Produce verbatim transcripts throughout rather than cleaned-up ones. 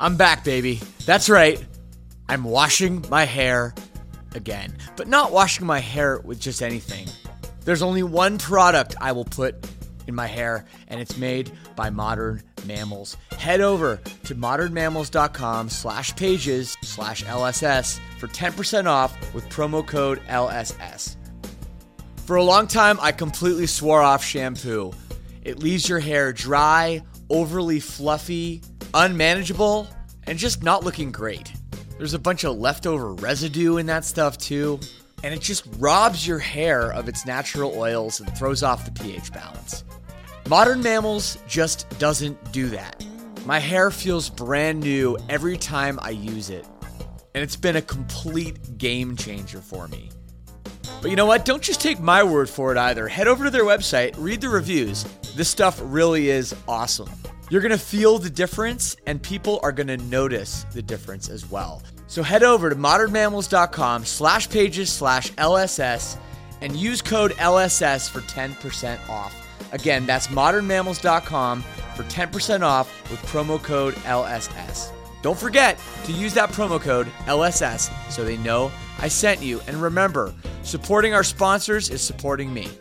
I'm back, baby. That's right. I'm washing my hair again, but not washing my hair with just anything. There's only one product I will put in my hair, and it's made by Modern Mammals. Head over to modernmammals.com slash pages slash LSS for ten percent off with promo code L S S. For a long time, I completely swore off shampoo. It leaves your hair dry, overly fluffy, unmanageable, and just not looking great. There's a bunch of leftover residue in that stuff too, and it just robs your hair of its natural oils and throws off the pH balance. Modern Mammals just doesn't do that. My hair feels brand new every time I use it, and it's been a complete game changer for me. But you know what? Don't just take my word for it either. Head over to their website, read the reviews. This stuff really is awesome. You're going to feel the difference, and people are going to notice the difference as well. So head over to modernmammals.com slash pages slash LSS and use code L S S for ten percent off. Again, that's modernmammals.com for ten percent off with promo code L S S. Don't forget to use that promo code L S S so they know I sent you. And remember, supporting our sponsors is supporting me.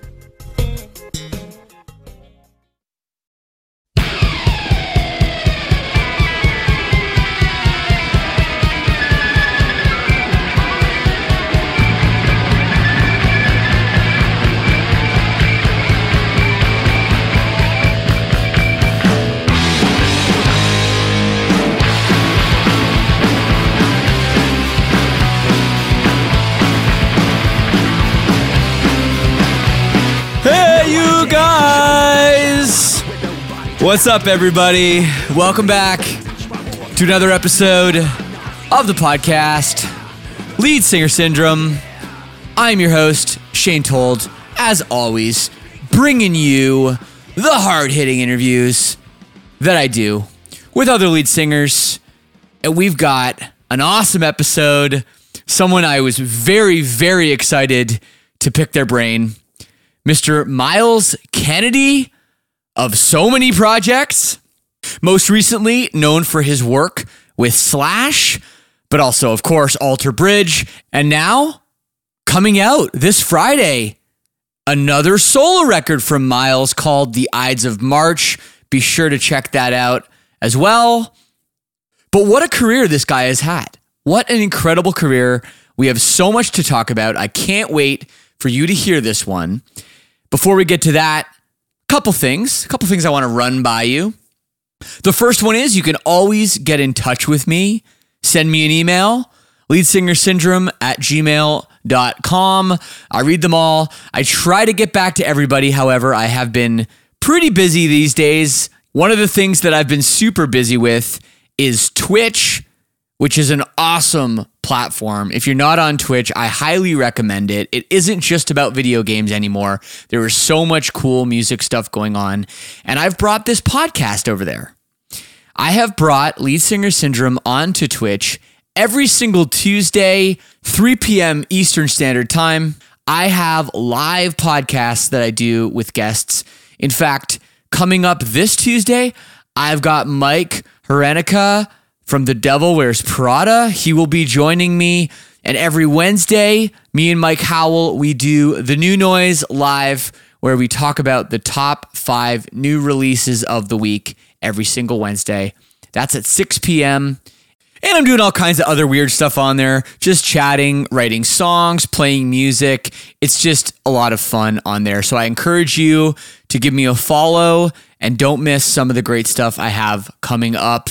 What's up, everybody? Welcome back to another episode of the podcast, Lead Singer Syndrome. I'm your host, Shane Told, as always, bringing you the hard-hitting interviews that I do with other lead singers. And we've got an awesome episode, someone I was very, very excited to pick their brain, Mister Myles Kennedy, of so many projects, most recently known for his work with Slash, but also, of course, Alter Bridge, and now coming out this Friday, another solo record from Myles called The Ides of March. Be sure to check that out as well. But what a career this guy has had. What an incredible career. We have so much to talk about. I can't wait for you to hear this one. Before we get to that, Couple things, a couple things I want to run by you. The first one is you can always get in touch with me. Send me an email, leadsingersyndrome at gmail dot com. I read them all. I try to get back to everybody. However, I have been pretty busy these days. One of the things that I've been super busy with is Twitch, which is an awesome platform. If you're not on Twitch, I highly recommend it. It isn't just about video games anymore. There is so much cool music stuff going on. And I've brought this podcast over there. I have brought Lead Singer Syndrome onto Twitch every single Tuesday, three p.m. Eastern Standard Time. I have live podcasts that I do with guests. In fact, coming up this Tuesday, I've got Mike Herenica from The Devil Wears Prada. He will be joining me. And every Wednesday, me and Mike Howell, we do The New Noise live, where we talk about the top five new releases of the week every single Wednesday. That's at six p.m. And I'm doing all kinds of other weird stuff on there, just chatting, writing songs, playing music. It's just a lot of fun on there. So I encourage you to give me a follow and don't miss some of the great stuff I have coming up.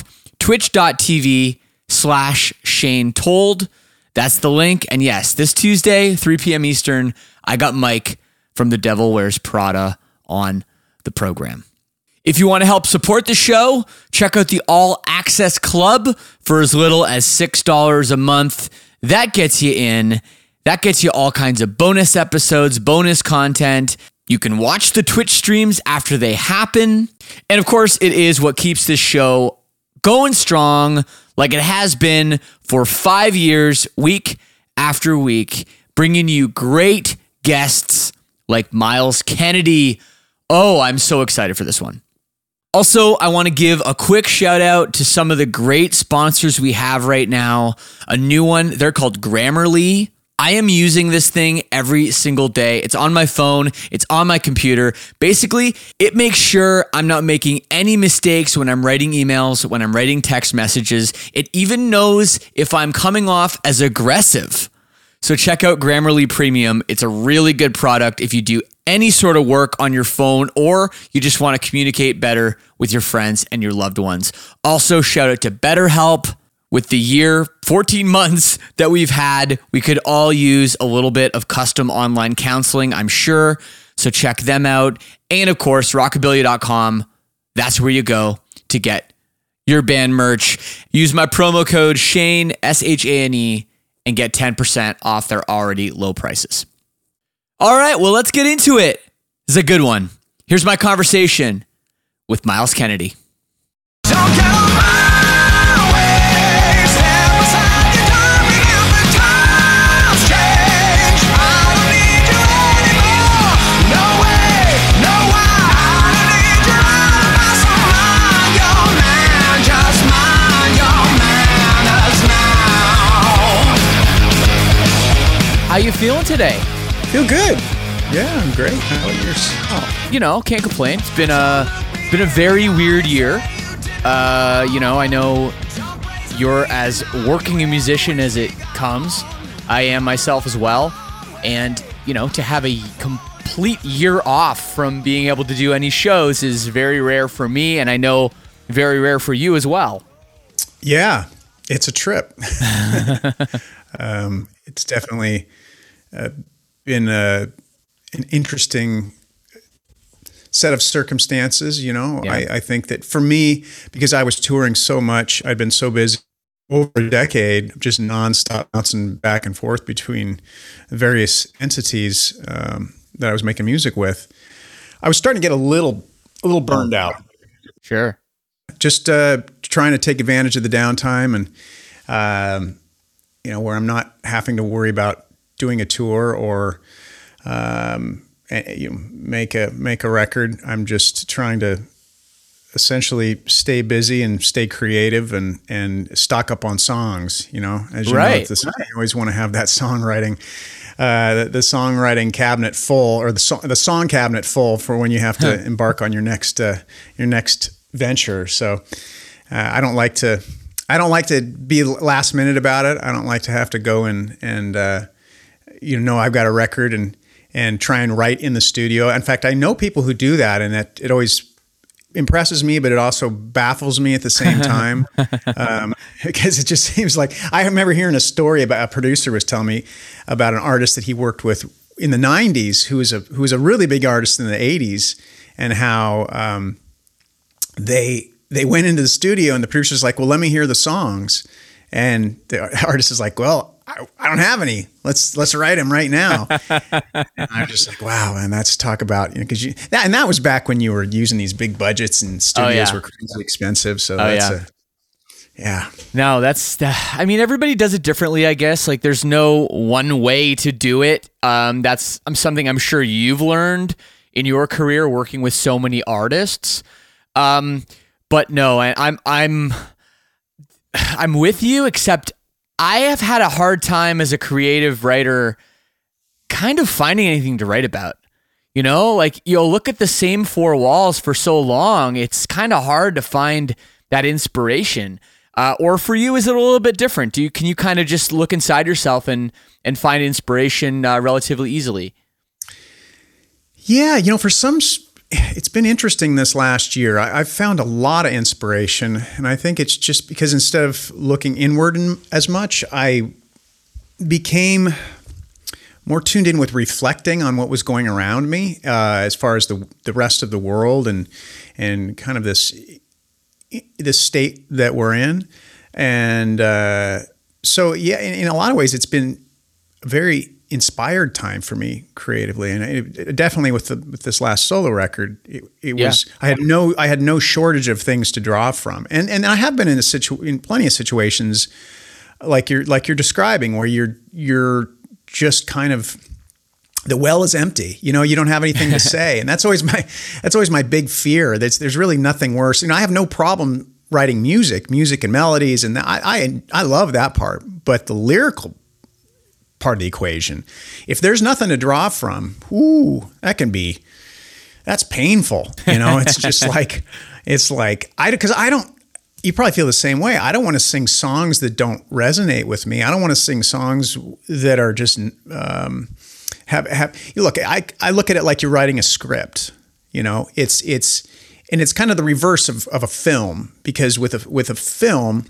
Twitch.tv slash Shane Told. That's the link. And yes, this Tuesday, three p.m. Eastern, I got Mike from The Devil Wears Prada on the program. If you want to help support the show, check out the All Access Club for as little as six dollars a month. That gets you in. That gets you all kinds of bonus episodes, bonus content. You can watch the Twitch streams after they happen. And of course, it is what keeps this show going strong like it has been for five years, week after week, bringing you great guests like Myles Kennedy. Oh, I'm so excited for this one. Also, I want to give a quick shout out to some of the great sponsors we have right now. A new one, they're called Grammarly. I am using this thing every single day. It's on my phone. It's on my computer. Basically, it makes sure I'm not making any mistakes when I'm writing emails, when I'm writing text messages. It even knows if I'm coming off as aggressive. So check out Grammarly Premium. It's a really good product if you do any sort of work on your phone or you just want to communicate better with your friends and your loved ones. Also, shout out to BetterHelp. With the year, fourteen months that we've had, we could all use a little bit of custom online counseling, I'm sure. So check them out. And of course, rockabilly dot com. That's where you go to get your band merch. Use my promo code Shane, S H A N E, and get ten percent off their already low prices. All right, well, let's get into it. This is a good one. Here's my conversation with Myles Kennedy. Don't get on my way, step aside, you're coming up the times change. I don't need you anymore. No way, no why. I don't need you out of my mind your man, just mind your manners now. How you feeling today? Feel good. Yeah, I'm great. How about yourself? You know, can't complain. It's been a been a very weird year. Uh, you know, I know you're as working a musician as it comes. I am myself as well. And, you know, to have a complete year off from being able to do any shows is very rare for me, and I know very rare for you as well. Yeah, it's a trip. um, it's definitely uh, been a, an interesting set of circumstances, you know. Yeah. I, I think that for me, because I was touring so much, I'd been so busy over a decade, just nonstop bouncing back and forth between various entities um, that I was making music with. I was starting to get a little, a little burned out. Sure. Just uh, trying to take advantage of the downtime and, um, you know, where I'm not having to worry about doing a tour or um, you know, make a make a record. I'm just trying to essentially stay busy and stay creative and and stock up on songs. You know, as you right. know, this, you always want to have that songwriting, uh, the, the songwriting cabinet full, or the so, the song cabinet full for when you have to embark on your next uh, your next venture. So uh, I don't like to I don't like to be last minute about it. I don't like to have to go and and uh, you know I've got a record and and try and write in the studio. In fact, I know people who do that, and it, it always impresses me, but it also baffles me at the same time. um, because it just seems like, I remember hearing a story about, a producer was telling me about an artist that he worked with in the nineties, who was a, who was a really big artist in the eighties, and how um, they, they went into the studio and the producer's like, well, let me hear the songs. And the artist is like, well, I, I don't have any. Let's let's write them right now. And I'm just like, wow, man, that's talk about, you know, because you that, and that was back when you were using these big budgets and studios oh, yeah. were crazy expensive. So oh, that's yeah. a yeah. No, that's I mean, everybody does it differently, I guess. Like, there's no one way to do it. Um, that's um, something I'm sure you've learned in your career working with so many artists. Um, but no, I, I'm I'm. I'm with you, except I have had a hard time as a creative writer kind of finding anything to write about. You know, like, you'll look at the same four walls for so long, it's kind of hard to find that inspiration. Uh, or for you, is it a little bit different? Do you can you kind of just look inside yourself and and find inspiration uh, relatively easily? Yeah, you know, for some it's been interesting this last year. I, I've found a lot of inspiration, and I think it's just because instead of looking inward as much, I became more tuned in with reflecting on what was going around me, uh, as far as the the rest of the world and and kind of this this state that we're in. And uh, so, yeah, in, in a lot of ways, it's been very inspired time for me creatively, and it, it, definitely with the with this last solo record, it, it yeah. was I had no I had no shortage of things to draw from, and and I have been in a situ in plenty of situations like you're like you're describing, where you're you're just kind of the well is empty. You know, you don't have anything to say. And that's always my, that's always my big fear. That's, there's really nothing worse. You know, I have no problem writing music, music and melodies. And I, I, I love that part, but the lyrical part of the equation, if there's nothing to draw from, ooh, that can be, that's painful. You know, it's just like, it's like, I, cause I don't, you probably feel the same way. I don't want to sing songs that don't resonate with me. I don't want to sing songs that are just, um, Have, have you look, I, I look at it like you're writing a script, you know, it's, it's, and it's kind of the reverse of, of a film, because with a, with a film,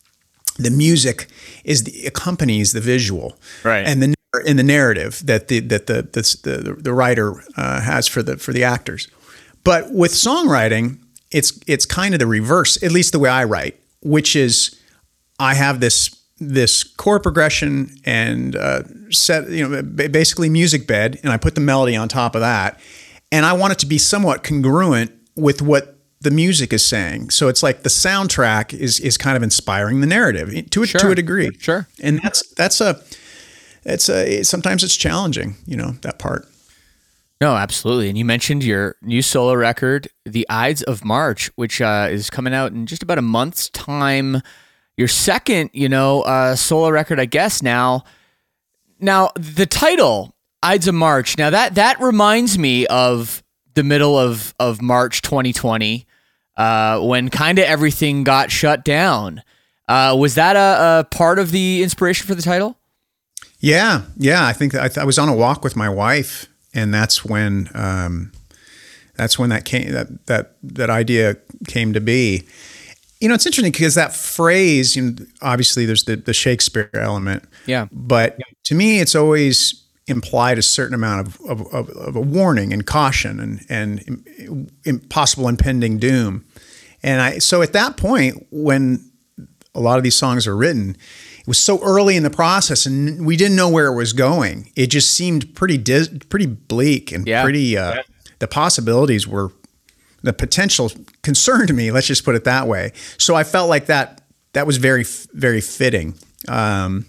the music is the accompanies the visual, right? And the, in the narrative that the, that the, the, the, the writer uh, has for the, for the actors. But with songwriting, it's, it's kind of the reverse, at least the way I write, which is I have this, this chord progression and uh, set, you know, basically music bed, and I put the melody on top of that, and I want it to be somewhat congruent with what the music is saying. So it's like the soundtrack is is kind of inspiring the narrative to a, sure. to a degree. Sure, and that's that's a it's a sometimes it's challenging, you know, that part. No, absolutely. And you mentioned your new solo record, The Ides of March, which uh, is coming out in just about a month's time. Your second, you know, uh, solo record, I guess now. Now, the title, Ides of March, now that that reminds me of the middle of, of March twenty twenty, uh, when kind of everything got shut down. Uh, was that a, a part of the inspiration for the title? Yeah, yeah. I think that I, th- I was on a walk with my wife, and that's when um, that's when that came that that that idea came to be. You know, it's interesting because that phrase, you know, obviously there's the, the Shakespeare element. Yeah. But to me, it's always implied a certain amount of, of, of, of a warning and caution and, and im- possible impending doom. And I, so at that point, when a lot of these songs are written, it was so early in the process and we didn't know where it was going. It just seemed pretty, dis- pretty bleak and yeah. pretty, uh, yeah. the possibilities were, the potential concerned me, let's just put it that way. So I felt like that that was very, very fitting. Um,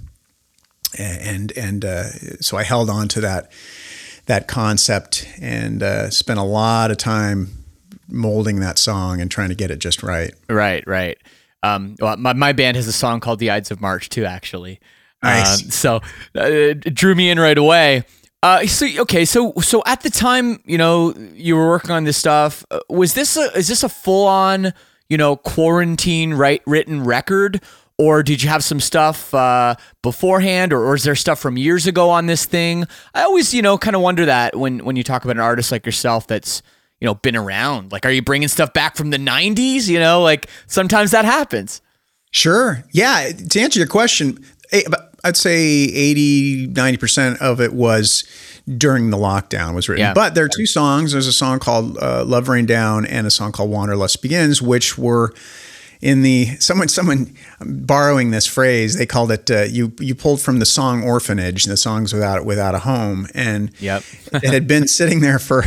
and and uh, so I held on to that that concept and uh, spent a lot of time molding that song and trying to get it just right. Right, right. Um, well, my, my band has a song called The Ides of March too, actually. Nice. Um, so uh, it drew me in right away. Uh, so okay, so so at the time, you know, you were working on this stuff. uh, Was this a is this a full on, you know, quarantine right written record, or did you have some stuff uh, beforehand, or, or is there stuff from years ago on this thing? I always, you know, kind of wonder that when when you talk about an artist like yourself that's, you know, been around. Like, are you bringing stuff back from the nineties? You know, like sometimes that happens. Sure. Yeah. To answer your question, I'd say eighty, ninety percent of it was during the lockdown was written. Yeah. But there are two songs. There's a song called uh, Love Rain Down and a song called Wanderlust Begins, which were in the, someone, someone borrowing this phrase, they called it, uh, you you pulled from the song Orphanage, the songs without without a home. And yep. it had been sitting there for,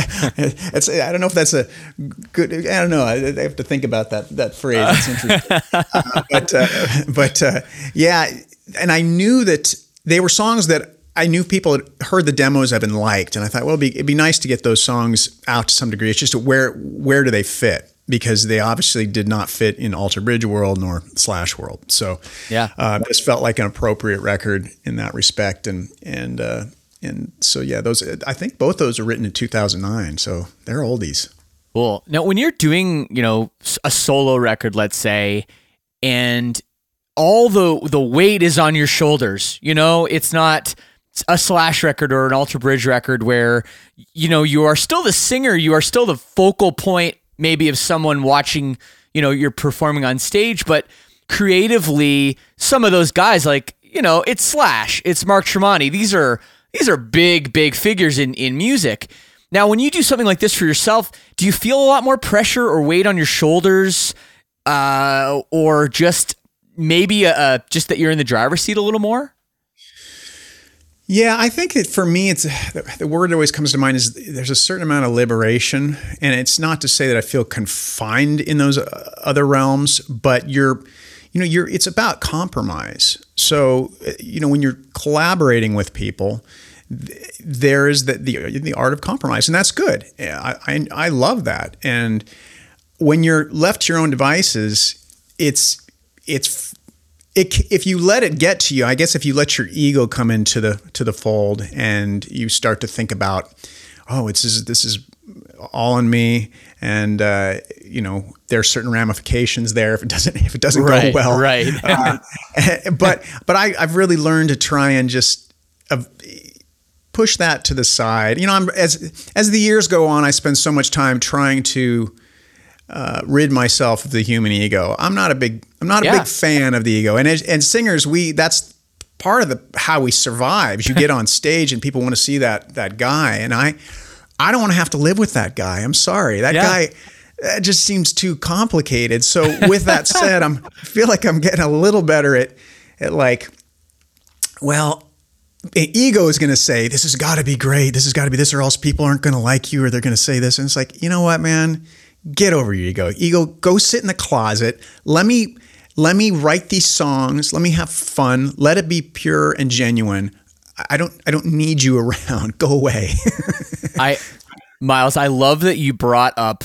it's, I don't know if that's a good, I don't know. I, I have to think about that, that phrase. It's interesting. uh, but, uh, but uh, yeah. And I knew that they were songs that I knew people had heard the demos of and liked. And I thought, well, it'd be, it'd be nice to get those songs out to some degree. It's just where, where do they fit? Because they obviously did not fit in Alter Bridge World nor Slash World. So yeah, uh, this felt like an appropriate record in that respect. And, and, uh, and so, yeah, those, I think both those are written in two thousand nine. So they're oldies. Cool. Now, when you're doing, you know, a solo record, let's say, and all the, the weight is on your shoulders, you know, it's not a Slash record or an Alter Bridge record where, you know, you are still the singer, you are still the focal point maybe of someone watching, you know, you're performing on stage, but creatively, some of those guys, like, you know, it's Slash, it's Mark Tremonti. These are, these are big, big figures in, in music. Now, when you do something like this for yourself, do you feel a lot more pressure or weight on your shoulders, uh, or just maybe a, a, just that you're in the driver's seat a little more? Yeah, I think that for me, it's the word that always comes to mind is there's a certain amount of liberation, and it's not to say that I feel confined in those other realms, but you're, you know, you're. It's about compromise. So, you know, when you're collaborating with people, th- there is the, the the art of compromise, and that's good. I, I I love that. And when you're left to your own devices, it's it's it, if you let it get to you, I guess if you let your ego come into the to the fold and you start to think about, oh, it's this is, this is all in me, and uh, you know, there are certain ramifications there if it doesn't if it doesn't right, go well. Right. uh, but but I, I've really learned to try and just uh, push that to the side. You know, I'm, as as the years go on, I spend so much time trying to uh, rid myself of the human ego. I'm not a big I'm not a yeah. big fan of the ego, and as, and singers, we that's part of the how we survive. Is you get on stage and people want to see that that guy, and I. I don't want to have to live with that guy. I'm sorry. That yeah. guy that just seems too complicated. So with that said, I'm, I feel like I'm getting a little better at, at like, well, ego is going to say, this has got to be great. This has got to be this, or else people aren't going to like you, or they're going to say this. And it's like, you know what, man, get over your ego. Ego, go sit in the closet. Let me, let me write these songs. Let me have fun. Let it be pure and genuine. I don't I don't need you around. Go away. I Miles, I love that you brought up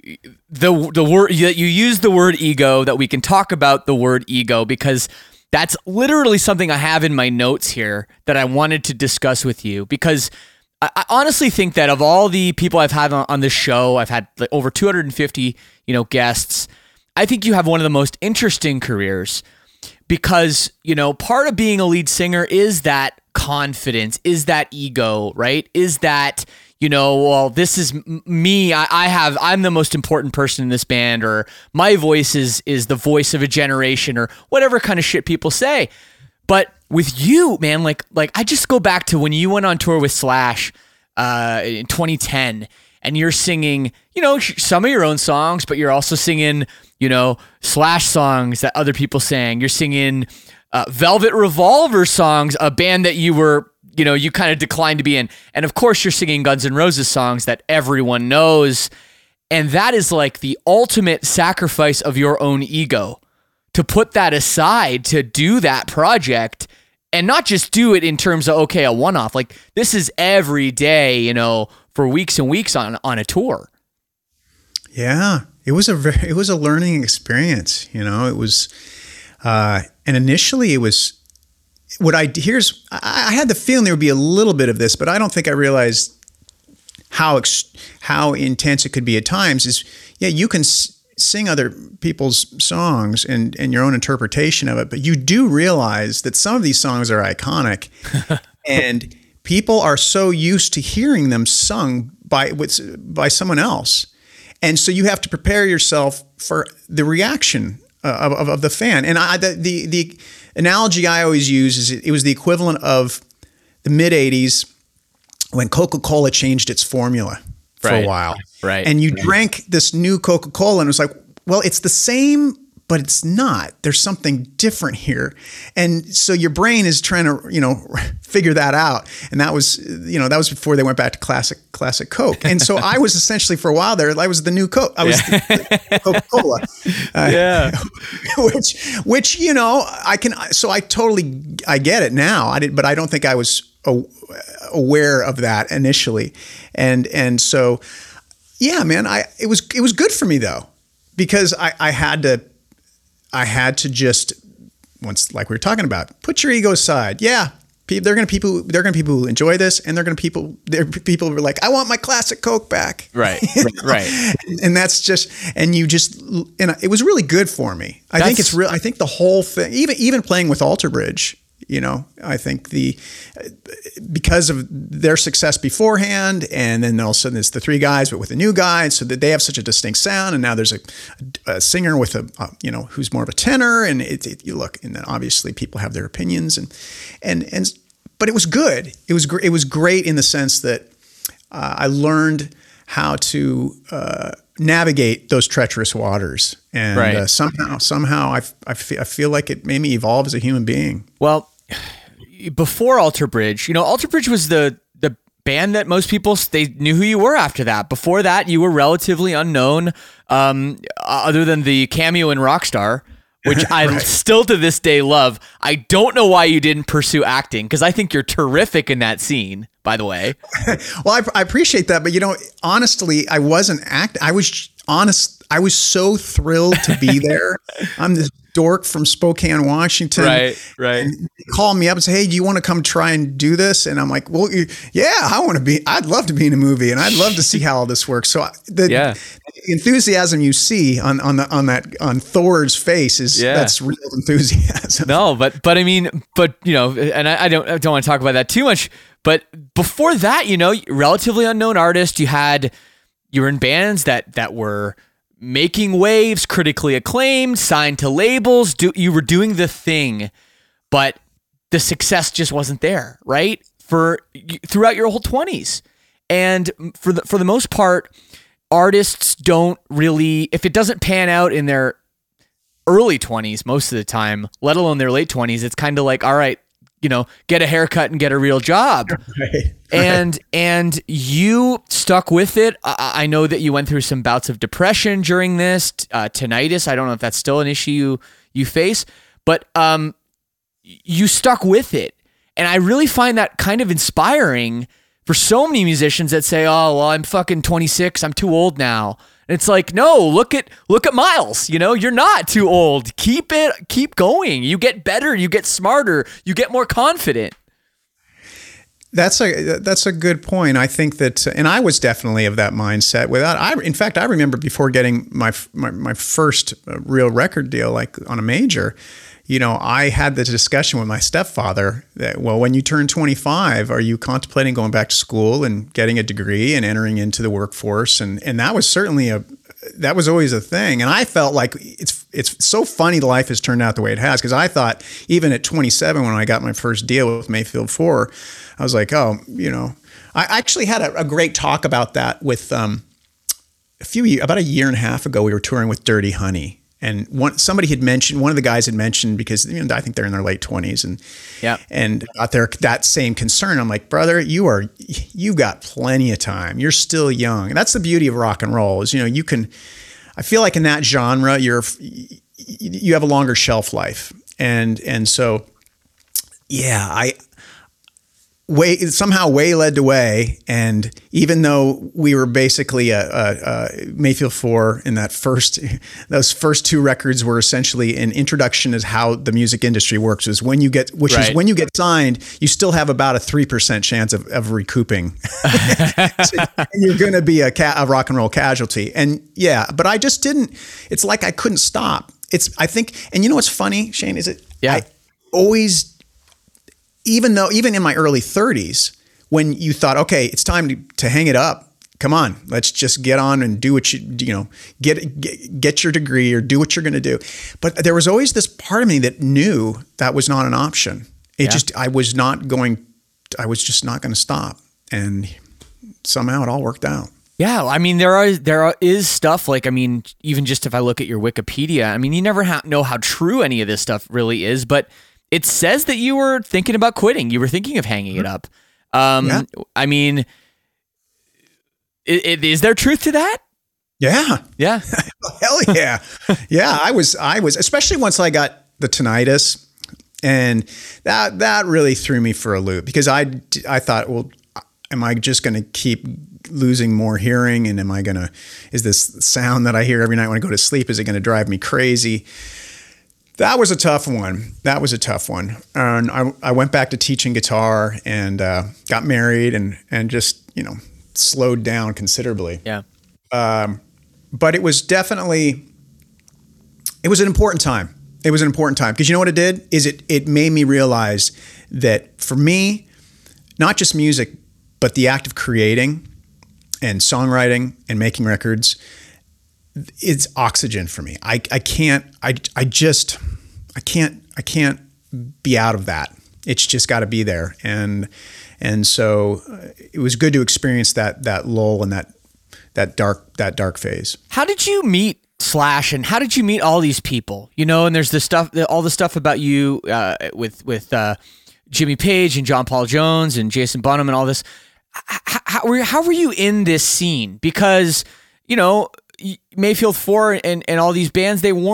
the the word that you used the word ego, that we can talk about the word ego, because that's literally something I have in my notes here that I wanted to discuss with you, because I, I honestly think that of all the people I've had on, on this show, I've had like over two hundred fifty, you know, guests. I think you have one of the most interesting careers, because, you know, part of being a lead singer is that confidence, is that ego, right? Is that, you know, well, this is me. I, I have, I'm the most important person in this band, or my voice is is the voice of a generation, or whatever kind of shit people say. But with you, man, like, like I just go back to when you went on tour with Slash uh, in twenty ten, and you're singing, you know, some of your own songs, but you're also singing, you know, Slash songs that other people sang. You're singing Uh, Velvet Revolver songs, a band that you were, you know, you kind of declined to be in. And of course, you're singing Guns N' Roses songs that everyone knows. And that is like the ultimate sacrifice of your own ego, to put that aside, to do that project, and not just do it in terms of, okay, a one-off. Like, this is every day, you know, for weeks and weeks on, on a tour. Yeah, it was a very, it was a learning experience. You know, it was, uh, and initially it was what I, here's, I, I had the feeling there would be a little bit of this, but I don't think I realized how, ex, how intense it could be at times. Is, yeah, you can s- sing other people's songs and, and your own interpretation of it, but you do realize that some of these songs are iconic and people are so used to hearing them sung by, with, by someone else. And so you have to prepare yourself for the reaction uh, of, of the fan. And I, the, the the analogy I always use is it was the equivalent of the mid eighties when Coca-Cola changed its formula for right. a while. Right. And you drank this new Coca-Cola and it was like, well, it's the same, but it's not. There's something different here. And so your brain is trying to, you know, figure that out. And that was, you know, that was before they went back to classic, classic Coke. And so I was essentially for a while there, I was the new Coke. I was yeah. the, the Coca-Cola. Uh, yeah. which, which, you know, I can, so I totally, I get it now. I did, but I don't think I was aware of that initially. And, and so, yeah, man, I, it was, it was good for me though, because I, I had to, I had to just, once, like we were talking about, put your ego aside. Yeah, they're going to people. They're going to people who enjoy this, and they're going to people. There people who are like, I want my classic Coke back. Right, right. And that's just, and you just, and it was really good for me. I that's, think it's real. I think the whole thing, even even playing with Alter Bridge, you know, I think the because of their success beforehand, and then all of a sudden it's the three guys, but with a new guy, so that they have such a distinct sound, and now there's a, a singer with a, a you know who's more of a tenor, and it, it, you look, and then obviously people have their opinions, and and and but it was good. It was gr- it was great in the sense that uh, I learned how to uh, navigate those treacherous waters. And right. uh, somehow, somehow I, I, feel, I feel like it made me evolve as a human being. Well, before Alter Bridge, you know, Alter Bridge was the the band that most people, they knew who you were after that. Before that, you were relatively unknown, um, other than the cameo in Rockstar. which I Right. still to this day love. I don't know why you didn't pursue acting, because I think you're terrific in that scene, by the way. Well, I, I appreciate that, but you know, honestly, I wasn't act. I was honest. I was so thrilled to be there. I'm this dork from Spokane, Washington. Right, right. And they call me up and say, "Hey, do you want to come try and do this?" And I'm like, "Well, yeah, I want to be. I'd love to be in a movie, and I'd love to see how all this works." So the Yeah. enthusiasm you see on on the on that on Thor's face is Yeah. that's real enthusiasm. No, but but I mean, but you know, and I, I don't I don't want to talk about that too much. But before that, you know, relatively unknown artist. You had you were in bands that that were making waves, critically acclaimed, signed to labels. Do you were doing the thing, but the success just wasn't there, right? For throughout your whole twenties, and for the for the most part, artists don't really, if it doesn't pan out in their early twenties most of the time, let alone their late twenties, it's kind of like, all right, you know, get a haircut and get a real job. Right. And and you stuck with it. I, I know that you went through some bouts of depression during this, uh, tinnitus. I don't know if that's still an issue you, you face, but um, you stuck with it. And I really find that kind of inspiring for so many musicians that say, "Oh, well, I'm fucking twenty-six. I'm too old now." And it's like, no, look at look at Miles. You know, you're not too old. Keep it, keep going. You get better. You get smarter. You get more confident. That's a that's a good point. I think that, and I was definitely of that mindset. Without, I in fact, I remember before getting my my, my first real record deal, like on a major. You know, I had the discussion with my stepfather that, well, when you turn twenty-five, are you contemplating going back to school and getting a degree and entering into the workforce? And and that was certainly a, that was always a thing. And I felt like it's it's so funny the life has turned out the way it has, because I thought even at twenty-seven, when I got my first deal with Mayfield four, I was like, oh, you know, I actually had a, a great talk about that with um, a few, about a year and a half ago. We were touring with Dirty Honey. And one somebody had mentioned, one of the guys had mentioned, because you know, I think they're in their late twenties, and yeah, and got their that same concern. I'm like, brother, you are you've got plenty of time. You're still young, and that's the beauty of rock and roll. Is you know you can. I feel like in that genre, you're you have a longer shelf life, and and so yeah, I. Way somehow way led the way, and even though we were basically a, a, a Mayfield four in that first, those first two records were essentially an introduction as how the music industry works. Is when you get, which right. is when you get signed, you still have about a three percent chance of, of recouping. So you're going to be a, ca- a rock and roll casualty, and yeah, but I just didn't. It's like I couldn't stop. It's I think, and you know what's funny, Shane, is it? Yeah. I always. Even though, even in my early thirties, when you thought, okay, it's time to, to hang it up. Come on, let's just get on and do what you, you know, get, get, get your degree or do what you're going to do. But there was always this part of me that knew that was not an option. It Yeah. just, I was not going, I was just not going to stop. And somehow it all worked out. Yeah, I mean, there are there are, is stuff like, I mean, even just if I look at your Wikipedia, I mean, you never ha- know how true any of this stuff really is, but it says that you were thinking about quitting. You were thinking of hanging it up. Um, Yeah. I mean, is, is there truth to that? Yeah. Yeah. Hell yeah. Yeah. I was, I was, especially once I got the tinnitus, and that, that really threw me for a loop, because I, I thought, well, am I just going to keep losing more hearing? And am I going to, is this sound that I hear every night when I go to sleep, is it going to drive me crazy? That was a tough one. That was a tough one. And I, I went back to teaching guitar, and uh, got married, and, and just, you know, slowed down considerably. Yeah. Um, but it was definitely, it was an important time. It was an important time, because you know what it did is it, it made me realize that for me, not just music, but the act of creating and songwriting and making records, it's oxygen for me. I, I can't, I, I just, I can't, I can't be out of that. It's just got to be there. And, and so it was good to experience that, that lull and that, that dark, that dark phase. How did you meet Slash, and how did you meet all these people? You know, and there's the stuff, all the stuff about you uh, with, with uh, Jimmy Page and John Paul Jones and Jason Bonham and all this. How, how, were, how were you in this scene? Because, you know, Mayfield four and, and all these bands, they weren't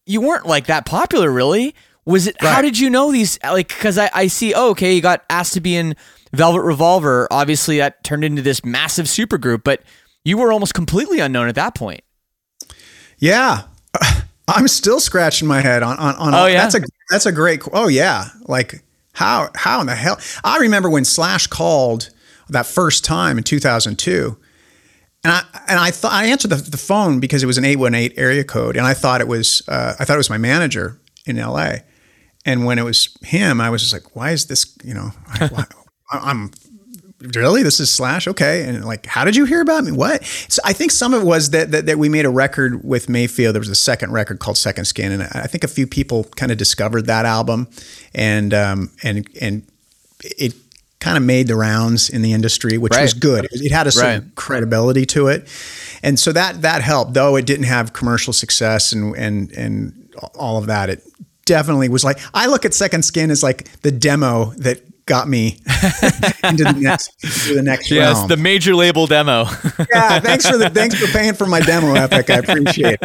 you weren't like that popular, really. Was it? Right. How did you know these? Like, because I, I see. Oh, okay, you got asked to be in Velvet Revolver. Obviously, that turned into this massive supergroup, but you were almost completely unknown at that point. Yeah, I'm still scratching my head on on. on oh yeah, that's a that's a great. Oh yeah, like how how in the hell? I remember when Slash called that first time in two thousand two. And I and I thought I answered the, the phone because it was an eight one eight area code, and I thought it was uh, I thought it was my manager in L A. And when it was him, I was just like, "Why is this? You know, I, why, I'm really this is Slash, okay?" And like, "How did you hear about me? What?" So I think some of it was that that, that we made a record with Mayfield. There was a second record called Second Skin, and I think a few people kind of discovered that album, and um, and and it. kind of made the rounds in the industry, which right. was good. It had a certain right. credibility to it. And so that, that helped, though it didn't have commercial success and, and, and all of that. It definitely was like, I look at Second Skin as like the demo that got me into the next, into the next yes, realm. The major label demo. Yeah. Thanks for the, thanks for paying for my demo, Epic. I appreciate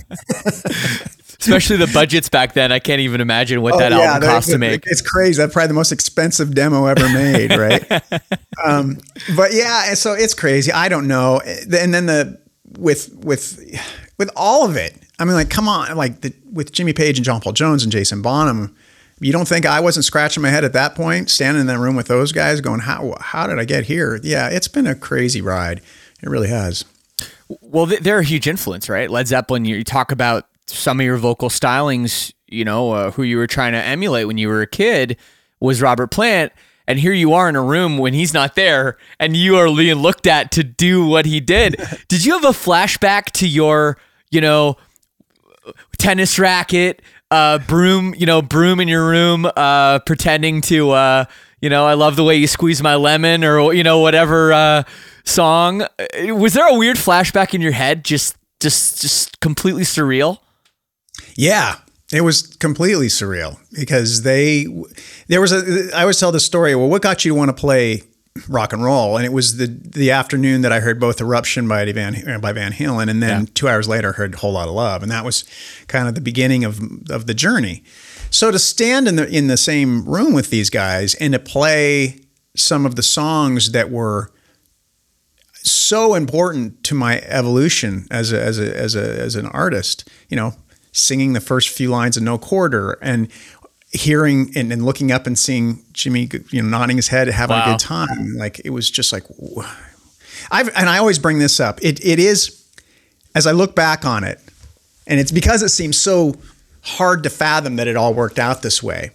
it. Especially the budgets back then. I can't even imagine what oh, that yeah, album cost to make. It's crazy. That's probably the most expensive demo ever made, right? um, but yeah, and so it's crazy. I don't know. And then the with with with all of it, I mean, like, come on, like the, with Jimmy Page and John Paul Jones and Jason Bonham, you don't think I wasn't scratching my head at that point, standing in that room with those guys, going, "How how did I get here?" Yeah, it's been a crazy ride. It really has. Well, they're a huge influence, right? Led Zeppelin. You talk about some of your vocal stylings, you know, uh, who you were trying to emulate when you were a kid was Robert Plant. And here you are in a room when he's not there and you are being looked at to do what he did. Did you have a flashback to your, you know, tennis racket, uh, broom, you know, broom in your room, uh, pretending to, uh, you know, I love the way you squeeze my lemon or, you know, whatever, uh, song. Was there a weird flashback in your head? Just, just, just completely surreal? Yeah, it was completely surreal because they, there was a, I always tell the story, well, what got you to want to play rock and roll? And it was the the afternoon that I heard both Eruption by Van, by Van Halen, and then yeah. two hours later I heard Whole Lotta Love. And that was kind of the beginning of, of the journey. So to stand in the, in the same room with these guys and to play some of the songs that were so important to my evolution as a, as a, as a, as an artist, you know, singing the first few lines of No Quarter and hearing and, and looking up and seeing Jimmy, you know, nodding his head, having wow. a good time. Like, it was just like, I've, and I always bring this up. It, it is, as I look back on it, and it's because it seems so hard to fathom that it all worked out this way.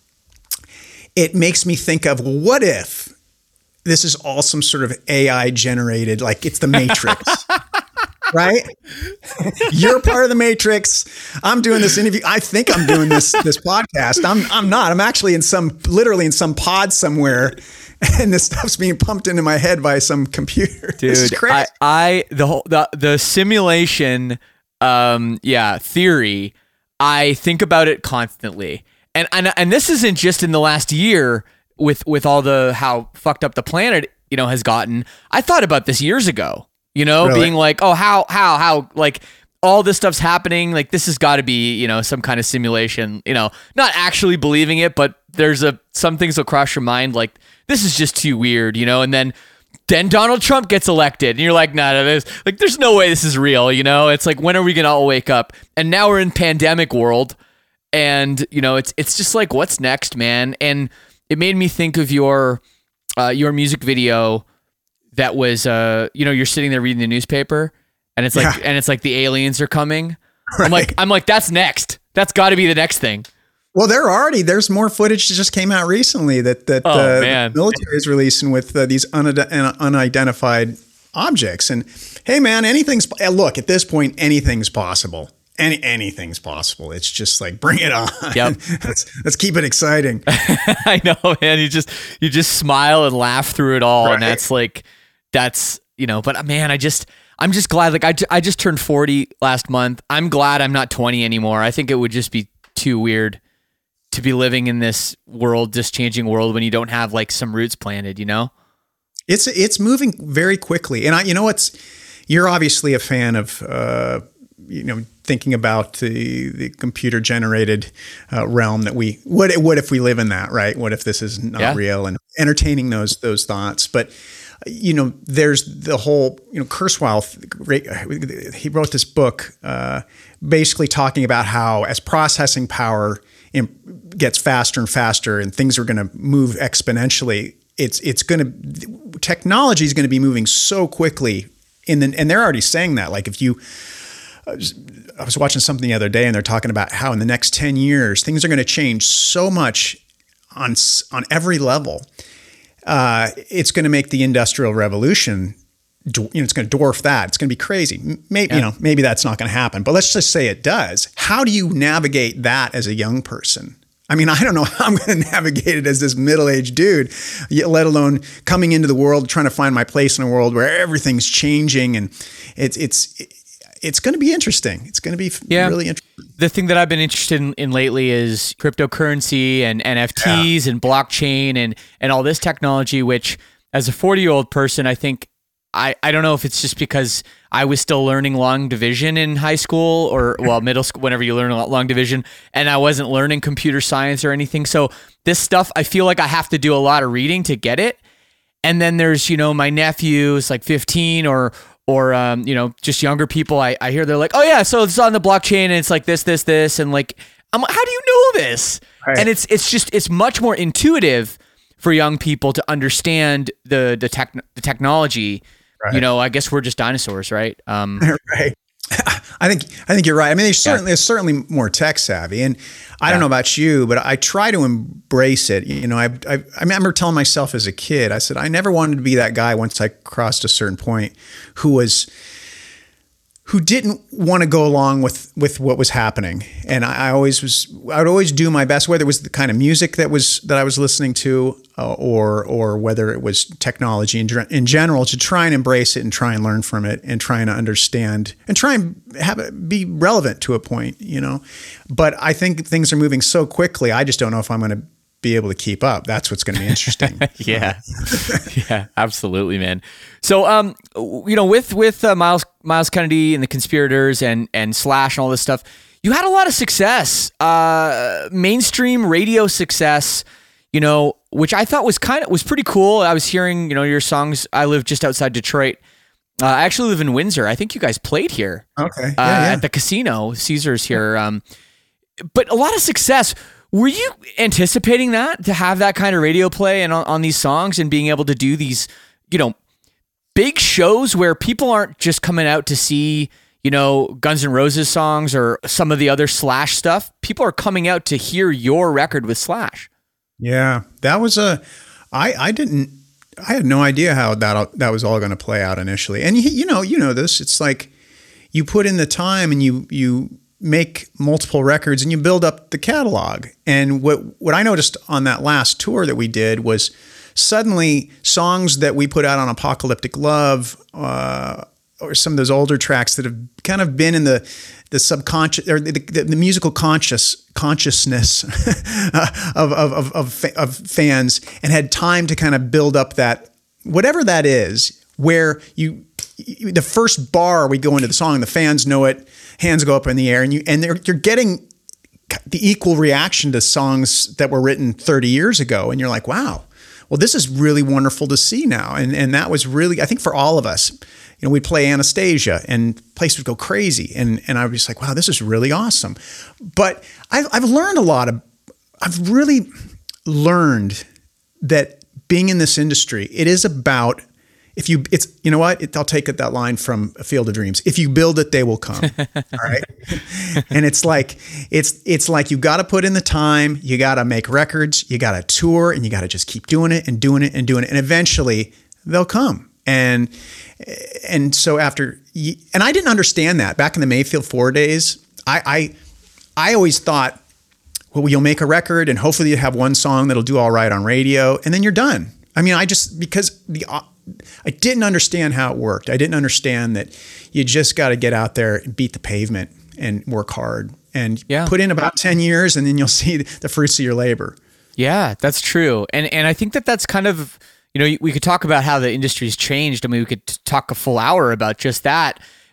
It makes me think of, what if this is all some sort of A I generated, like it's the Matrix. Right? You're part of the Matrix. I'm doing this interview. I think I'm doing this this podcast. I'm I'm not. I'm actually in some literally in some pod somewhere, and this stuff's being pumped into my head by some computer. Dude, this is crazy. I, I the whole the the simulation um yeah, theory, I think about it constantly. And and and this isn't just in the last year with with all the how fucked up the planet, you know, has gotten. I thought about this years ago. You know, really? Being like, oh, how, how, how, like all this stuff's happening. Like, this has got to be, you know, some kind of simulation, you know, not actually believing it, but there's a, some things will cross your mind. Like, this is just too weird, you know? And then, then Donald Trump gets elected and you're like, nah, no, this, like, there's no way this is real. You know, it's like, when are we going to all wake up? And now we're in pandemic world and, you know, it's, it's just like, what's next, man? And it made me think of your, uh, your music video that was, uh, you know, you're sitting there reading the newspaper and it's like, yeah. and it's like the aliens are coming. Right. I'm like, I'm like, that's next. That's got to be the next thing. Well, there already, there's more footage that just came out recently that, that oh, uh, man. the military is releasing with uh, these unide- unidentified objects. And hey, man, anything's, look, at this point, anything's possible. Any anything's possible. It's just like, bring it on. Yep. let's let's keep it exciting. I know, man. You just you just smile and laugh through it all, right. And that's like, that's, you know. But man, I just I'm just glad. Like I I just turned forty last month. I'm glad I'm not twenty anymore. I think it would just be too weird to be living in this world, just changing world when you don't have like some roots planted. You know. It's it's moving very quickly, and I you know what's you're obviously a fan of. Uh, you know, thinking about the the computer generated uh, realm that we what what if we live in that, right? What if this is not Yeah. real, and entertaining those those thoughts, but. You know, there's the whole, you know, Kurzweil, he wrote this book uh, basically talking about how as processing power gets faster and faster and things are going to move exponentially, it's it's going to, technology is going to be moving so quickly. In the, and they're already saying that. Like if you, I was watching something the other day and they're talking about how in the next ten years, things are going to change so much on on every level. Uh, it's going to make the Industrial Revolution, you know, it's going to dwarf that. It's going to be crazy. Maybe, yeah. you know, maybe that's not going to happen, but let's just say it does. How do you navigate that as a young person? I mean, I don't know how I'm going to navigate it as this middle-aged dude, let alone coming into the world, trying to find my place in a world where everything's changing, and it's it's it's going to be interesting. It's going to be yeah. really interesting. The thing that I've been interested in, in lately is cryptocurrency and N F Ts yeah. and blockchain and and all this technology, which as a forty-year-old person, I think, I, I don't know if it's just because I was still learning long division in high school or, well, middle school, whenever you learn long division, and I wasn't learning computer science or anything. So this stuff, I feel like I have to do a lot of reading to get it. And then there's, you know, my nephew's like fifteen or or, um, you know, just younger people, I, I hear they're like, oh yeah, so it's on the blockchain and it's like this, this, this. And like, I'm like, how do you know this? Right. And it's it's just, it's much more intuitive for young people to understand the the, tech, the technology. Right. You know, I guess we're just dinosaurs, right? Um, right. I think I think you're right. I mean, they're certainly, yeah. they're certainly more tech savvy, and I yeah. don't know about you, but I try to embrace it. You know, I, I I remember telling myself as a kid, I said I never wanted to be that guy once I crossed a certain point, who was who didn't want to go along with with what was happening. And I, I always was, I would always do my best, whether it was the kind of music that was that I was listening to, uh, or or whether it was technology in, in general, to try and embrace it and try and learn from it and try and understand and try and have it be relevant to a point, you know. But I think things are moving so quickly, I just don't know if I'm going to be able to keep up. That's what's going to be interesting. yeah. yeah, absolutely, man. So, um, you know, with, with uh, Myles, Myles Kennedy and the Conspirators and, and Slash and all this stuff, you had a lot of success, uh, mainstream radio success, you know, which I thought was kind of, was pretty cool. I was hearing, you know, your songs. I live just outside Detroit. Uh, I actually live in Windsor. I think you guys played here. Okay. Uh, yeah, yeah. At the casino, Caesars here. Um, but a lot of success. Were you anticipating that, to have that kind of radio play and on, on these songs and being able to do these, you know, big shows where people aren't just coming out to see, you know, Guns N' Roses songs or some of the other Slash stuff? People are coming out to hear your record with Slash. Yeah, that was a, I, I didn't, I had no idea how that, that was all going to play out initially. And you, you know, you know this, it's like you put in the time and you, you, make multiple records and you build up the catalog. And what what I noticed on that last tour that we did was suddenly songs that we put out on Apocalyptic Love, uh, or some of those older tracks that have kind of been in the the subconscious or the, the, the musical conscious consciousness of, of, of, of, of fans, and had time to kind of build up that, whatever that is, where you, the first bar we go into the song, the fans know it, hands go up in the air, and you and they're, you're getting the equal reaction to songs that were written thirty years ago, and you're like, wow, well, this is really wonderful to see now. And and that was really, I think, for all of us, you know, we'd play Anastasia and the place would go crazy, and and I was just like, wow, this is really awesome. But I've I've learned a lot of, I've really learned that being in this industry, it is about, if you, it's, you know what, it, I'll take it, that line from A Field of Dreams. If you build it, they will come. All right. And it's like, it's, it's like, you got to put in the time, you got to make records, you got to tour, and you got to just keep doing it and doing it and doing it. And eventually they'll come. And, and so after, and I didn't understand that back in the Mayfield four days. I, I, I always thought, well, you'll make a record and hopefully you have one song that'll do all right on radio, and then you're done. I mean, I just, because the, I didn't understand how it worked. I didn't understand that you just got to get out there and beat the pavement and work hard and yeah. put in about ten years, and then you'll see the fruits of your labor. Yeah, that's true. And and I think that that's kind of, you know, we could talk about how the industry's changed. I mean, we could talk a full hour about just that.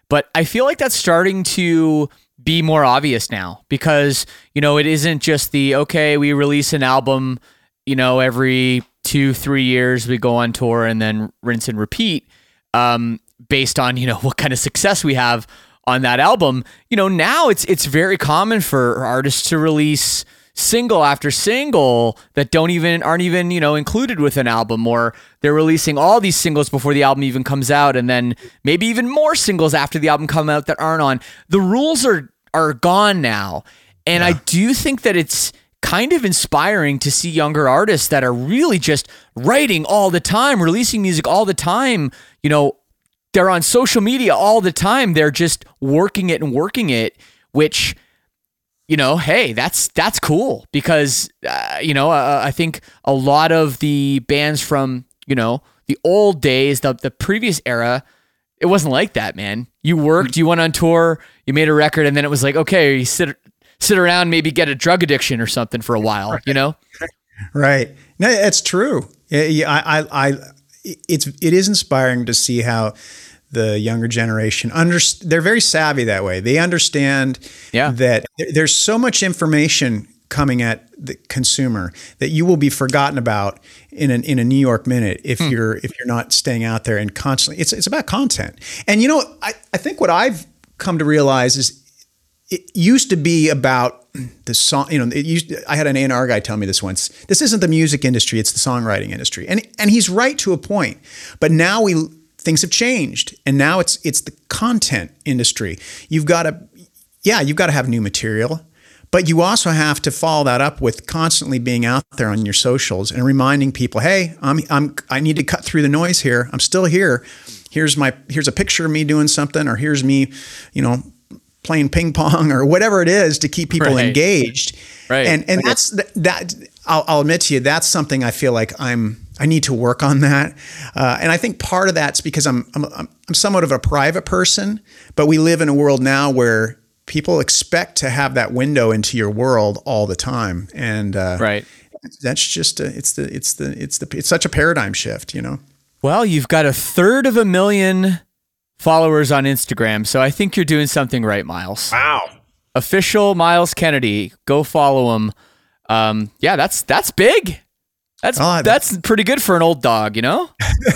But I feel like that's starting to be more obvious now because, you know, it isn't just the, okay, we release an album, you know, every two, three years we go on tour and then rinse and repeat um, based on, you know, what kind of success we have on that album. You know, now it's it's very common for artists to release single after single that don't even aren't even, you know, included with an album, or they're releasing all these singles before the album even comes out, and then maybe even more singles after the album come out that aren't on. The rules are are gone now. And yeah. I do think that it's kind of inspiring to see younger artists that are really just writing all the time, releasing music all the time. You know, they're on social media all the time. They're just working it and working it, which, you know, hey, that's that's cool because, uh, you know, uh, I think a lot of the bands from, you know, the old days, the the previous era, it wasn't like that, man. You worked, you went on tour, you made a record, and then it was like, okay, you sit sit around, maybe get a drug addiction or something for a while, right. you know? Right. No, it's true. Yeah, I, I, I, it's it is inspiring to see how the younger generation under they're very savvy that way. They understand yeah. that there's so much information coming at the consumer that you will be forgotten about in an in a New York minute if hmm. you're if you're not staying out there and constantly. It's it's about content. And you know, I, I think what I've come to realize is it used to be about the song. You know, it used, I had an A and R guy tell me this once. This isn't the music industry; it's the songwriting industry, and and he's right to a point. But now we. Things have changed, and now it's it's the content industry. You've got to, yeah, you've got to have new material, but you also have to follow that up with constantly being out there on your socials and reminding people, hey, I'm I'm I need to cut through the noise here. I'm still here. Here's my here's a picture of me doing something, or here's me, you know, playing ping pong or whatever it is to keep people right. engaged. Right. And and that's that. I'll, I'll admit to you, that's something I feel like I'm. I need to work on that, uh, and I think part of that's because I'm, I'm I'm somewhat of a private person, but we live in a world now where people expect to have that window into your world all the time, and uh, right. that's just a, it's the it's the it's the it's such a paradigm shift, you know. Well, you've got a third of a million followers on Instagram, so I think you're doing something right, Miles. Wow. Official Miles Kennedy, go follow him. Um, yeah, that's that's big. That's oh, that's pretty good for an old dog, you know.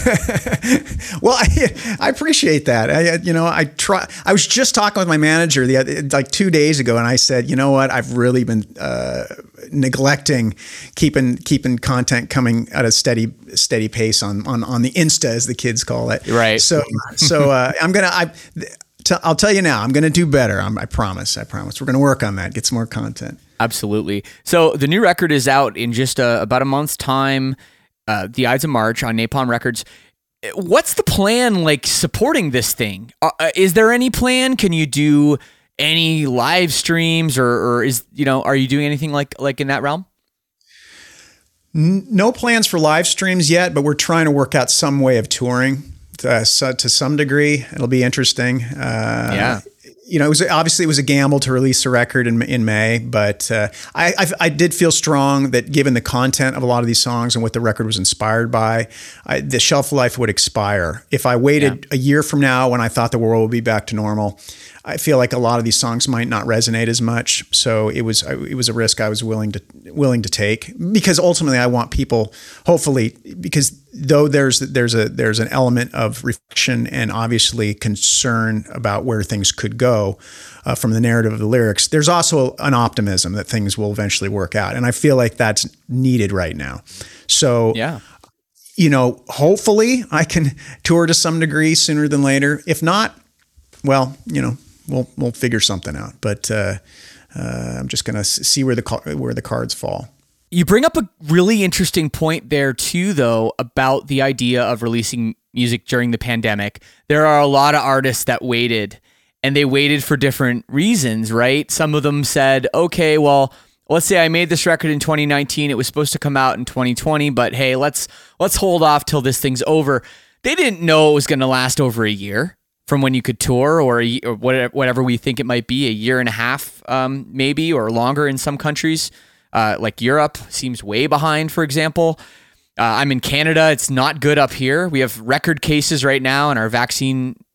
Well, I, I appreciate that. I, you know, I try. I was just talking with my manager the other, like two days ago, and I said, you know what, I've really been uh, neglecting keeping keeping content coming at a steady steady pace on on on the Insta, as the kids call it. Right. So so uh, I'm gonna I. T- I'll tell you now, I'm going to do better. I'm, I promise. I promise. We're going to work on that. Get some more content. Absolutely. So the new record is out in just a, about a month's time, uh, the Ides of March on Napalm Records. What's the plan like supporting this thing? Uh, is there any plan? Can you do any live streams or, or is, you know, are you doing anything like, like in that realm? No plans for live streams yet, but we're trying to work out some way of touring. Uh, so to some degree, it'll be interesting. Uh, yeah, you know, it was obviously it was a gamble to release a record in in May, but uh, I, I I did feel strong that given the content of a lot of these songs and what the record was inspired by, I, the shelf life would expire. If I waited yeah. a year from now, when I thought the world would be back to normal, I feel like a lot of these songs might not resonate as much. So it was it was a risk I was willing to willing to take, because ultimately I want people, hopefully, because though there's there's a there's an element of reflection and obviously concern about where things could go uh, from the narrative of the lyrics, there's also an optimism that things will eventually work out, and I feel like that's needed right now. So yeah. you know, hopefully I can tour to some degree sooner than later. If not, well, you know, we'll we'll figure something out. But uh, uh, I'm just gonna see where the where the cards fall. You bring up a really interesting point there too, though, about the idea of releasing music during the pandemic. There are a lot of artists that waited, and they waited for different reasons, right? Some of them said, okay, well, let's say I made this record in twenty nineteen. It was supposed to come out in twenty twenty, but hey, let's let's hold off till this thing's over. They didn't know it was going to last over a year from when you could tour, or, a, or whatever, whatever we think it might be, a year and a half, um, maybe, or longer in some countries. Uh, like Europe seems way behind, for example. Uh, I'm in Canada. It's not good up here. We have record cases right now, and our vaccine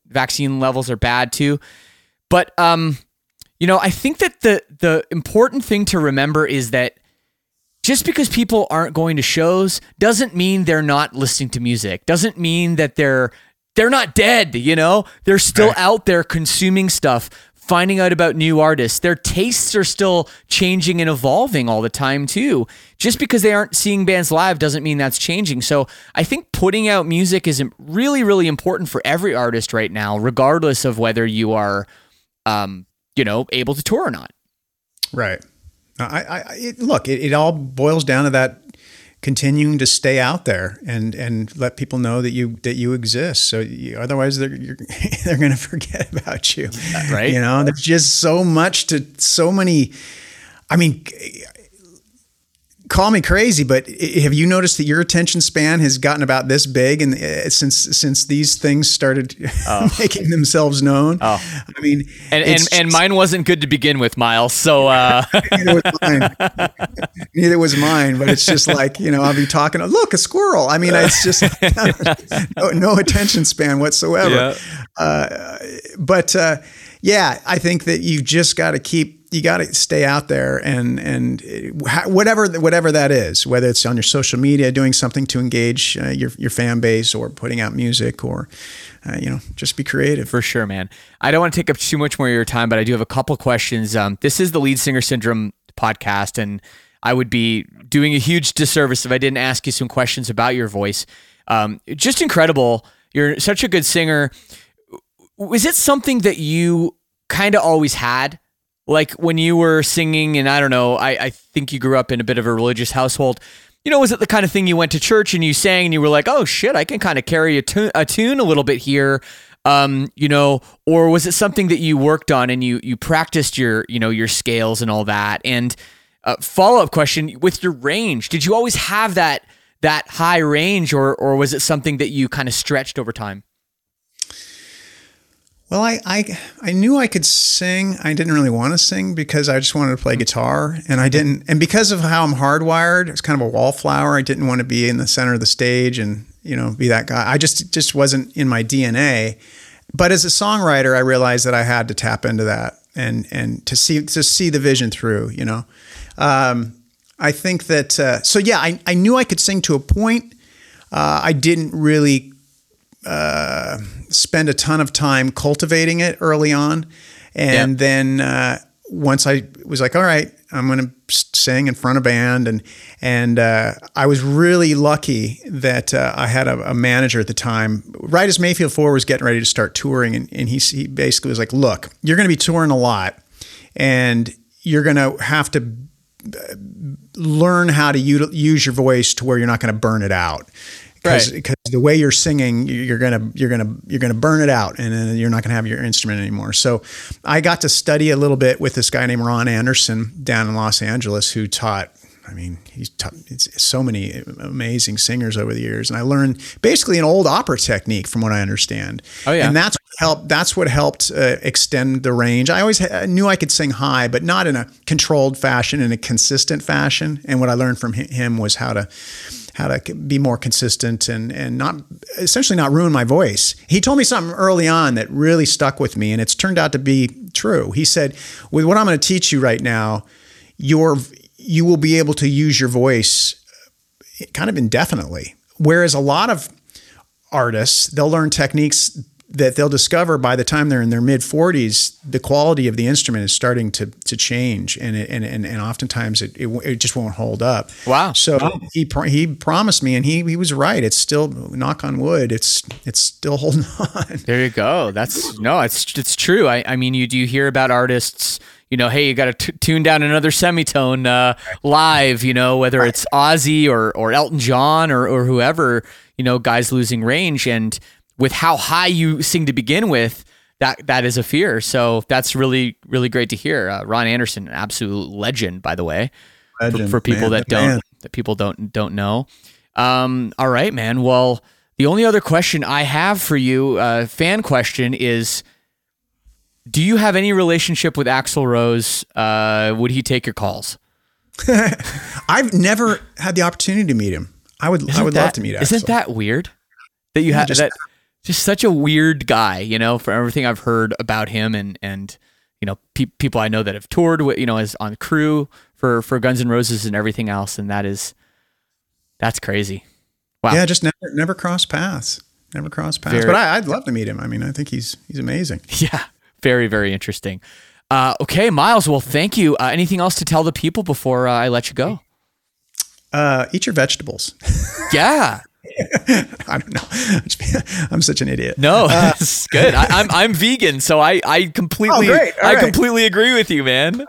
vaccine levels are bad too. But, um, you know, I think that the the important thing to remember is that just because people aren't going to shows doesn't mean they're not listening to music. Doesn't mean that they're they're not dead, you know? They're still Right. out there consuming stuff, finding out about new artists. Their tastes are still changing and evolving all the time too. Just because they aren't seeing bands live doesn't mean that's changing. So I think putting out music is really, really important for every artist right now, regardless of whether you are, um, you know, able to tour or not. Right. I, I it, look, it, it all boils down to that continuing to stay out there and, and let people know that you that you exist. So you, otherwise, they're you're, they're going to forget about you, right? You know, there's just so much to so many. I mean, call me crazy, but have you noticed that your attention span has gotten about this big and uh, since since these things started oh. making themselves known? Oh. I mean, and and, just, and mine wasn't good to begin with, Miles. So uh. neither was mine. Neither was mine. But it's just like, you know, I'll be talking. Look, a squirrel. I mean, it's just no, no attention span whatsoever. Yeah. Uh, but uh, yeah, I think that you've just got to keep. You got to stay out there and and whatever whatever that is, whether it's on your social media, doing something to engage uh, your your fan base, or putting out music, or uh, you know, just be creative. For sure, man. I don't want to take up too much more of your time, but I do have a couple questions. Um, this is the Lead Singer Syndrome podcast, and I would be doing a huge disservice if I didn't ask you some questions about your voice. Um, just incredible. You're such a good singer. Was it something that you kind of always had? Like when you were singing, and I don't know, I, I think you grew up in a bit of a religious household. You know, was it the kind of thing you went to church and you sang and you were like, oh shit, I can kind of carry a tune, a tune a little bit here, um, you know, or was it something that you worked on and you you practiced your, you know, your scales and all that? And uh, follow-up question, with your range, did you always have that that high range, or or was it something that you kind of stretched over time? Well, I, I I knew I could sing. I didn't really want to sing because I just wanted to play guitar, and I didn't. And because of how I'm hardwired, it's kind of a wallflower. I didn't want to be in the center of the stage and, you know, be that guy. I just just wasn't in my D N A. But as a songwriter, I realized that I had to tap into that and and to see to see the vision through. You know, um, I think that. Uh, so yeah, I I knew I could sing to a point. Uh, I didn't really. Uh, spend a ton of time cultivating it early on. And yep. then uh, once I was like, all right, I'm going to sing in front of band. And and uh, I was really lucky that uh, I had a, a manager at the time, right as Mayfield four was getting ready to start touring. And, and he, he basically was like, look, you're going to be touring a lot and you're going to have to learn how to u- use your voice to where you're not going to burn it out. Because right. the way you're singing, you're gonna you're gonna you're gonna burn it out, and then you're not gonna have your instrument anymore. So, I got to study a little bit with this guy named Ron Anderson down in Los Angeles, who taught. I mean, he's taught it's so many amazing singers over the years, and I learned basically an old opera technique, from what I understand. Oh yeah, and that's what helped. That's what helped uh, extend the range. I always ha- knew I could sing high, but not in a controlled fashion, in a consistent fashion. And what I learned from him was how to. how to be more consistent and, and not essentially not ruin my voice. He told me something early on that really stuck with me, and it's turned out to be true. He said, with what I'm going to teach you right now, your you will be able to use your voice kind of indefinitely. Whereas a lot of artists, they'll learn techniques that they'll discover by the time they're in their mid forties, the quality of the instrument is starting to to change, and it, and, and and oftentimes it, it it just won't hold up. Wow! So wow. he he promised me, and he he was right. It's still, knock on wood, it's it's still holding on. There you go. That's no, it's it's true. I I mean, you do hear about artists. You know, hey, you got to t- tune down another semitone uh, live. You know, whether right. it's Ozzy or or Elton John or or whoever. You know, guys losing range, and with how high you sing to begin with, that that is a fear. So that's really, really great to hear. Uh, Ron Anderson, an absolute legend, by the way, legend, for, for people man, that don't man. that people don't don't know. Um, all right, man. Well, the only other question I have for you, uh, fan question, is: do you have any relationship with Axl Rose? Uh, would he take your calls? I've never had the opportunity to meet him. I would. Isn't I would that, love to meet Axl. Isn't that weird? That you yeah, have just, that. just such a weird guy, you know, from everything I've heard about him and, and, you know, pe- people I know that have toured with, you know, as on crew for, for Guns N' Roses and everything else. And that is, that's crazy. Wow. Yeah. Just never, never crossed paths, never crossed paths, very, but I, I'd love to meet him. I mean, I think he's, he's amazing. Yeah. Very, very interesting. Uh, okay, Miles. Well, thank you. Uh, anything else to tell the people before uh, I let you go? Uh, eat your vegetables. Yeah. I don't know. I'm such an idiot. No, that's uh, good. I, I'm I'm vegan, so I I completely oh, great. I right. completely agree with you, man.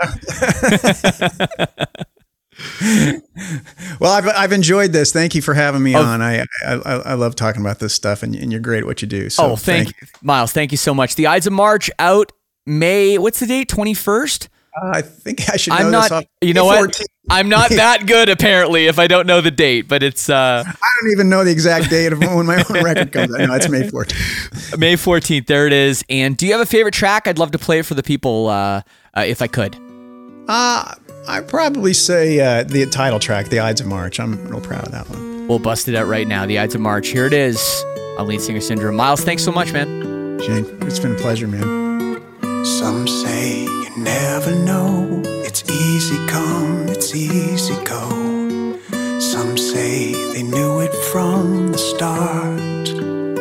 Well, I've I've enjoyed this. Thank you for having me oh, on. I, I I love talking about this stuff, and, and you're great at what you do. So oh, thank, thank you, Miles. Thank you so much. The Ides of March out May. What's the date? twenty-first. Uh, I think I should know I'm this not, off. You know what? I'm not that good, apparently, if I don't know the date, but it's... Uh, I don't even know the exact date of when my own record comes out. No, it's May fourteenth. May fourteenth, there it is. And do you have a favorite track? I'd love to play it for the people uh, uh, if I could. Uh, I'd probably say uh, the title track, The Ides of March. I'm real proud of that one. We'll bust it out right now. The Ides of March. Here it is on Lead Singer Syndrome. Miles, thanks so much, man. Shane, it's been a pleasure, man. Some say you never know. It's easy come, it's easy go. Some say they knew it from the start.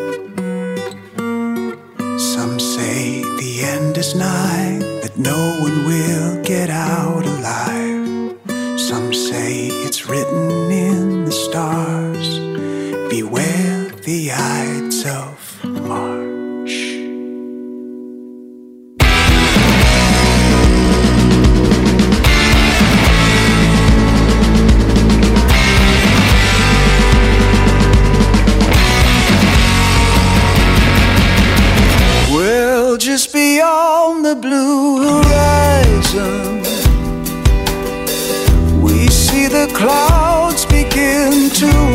Some say the end is nigh, that no one will get out alive. Some say it's written in the stars. Beware the Ides of March. Just beyond the blue horizon, we see the clouds begin to